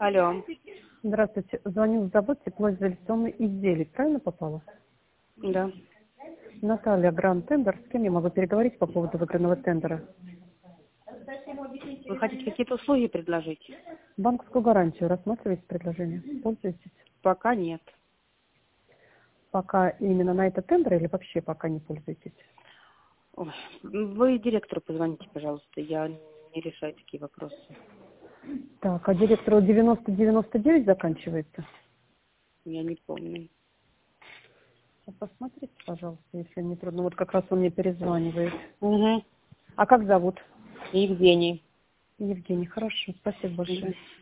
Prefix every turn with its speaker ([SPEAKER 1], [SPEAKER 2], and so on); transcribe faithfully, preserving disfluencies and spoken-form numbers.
[SPEAKER 1] Алло.
[SPEAKER 2] Здравствуйте. Звоню в завод теплоизоляционных изделий. Правильно попала?
[SPEAKER 1] Да.
[SPEAKER 2] Наталья, Гранд Тендер. С кем я могу переговорить по поводу выигранного тендера?
[SPEAKER 1] Вы хотите какие-то услуги предложить?
[SPEAKER 2] Банковскую гарантию рассматриваете предложение? Пользуетесь?
[SPEAKER 1] Пока нет.
[SPEAKER 2] Пока именно на этот тендер или вообще пока не пользуетесь?
[SPEAKER 1] Ой, вы директору позвоните, пожалуйста. Я не решаю такие вопросы.
[SPEAKER 2] Так, а директору девяносто девяносто девять заканчивается?
[SPEAKER 1] Я не помню.
[SPEAKER 2] Посмотрите, пожалуйста, если не трудно. Вот как раз он мне перезванивает.
[SPEAKER 1] Угу.
[SPEAKER 2] А как зовут?
[SPEAKER 1] Евгений.
[SPEAKER 2] Евгений. Хорошо, спасибо большое.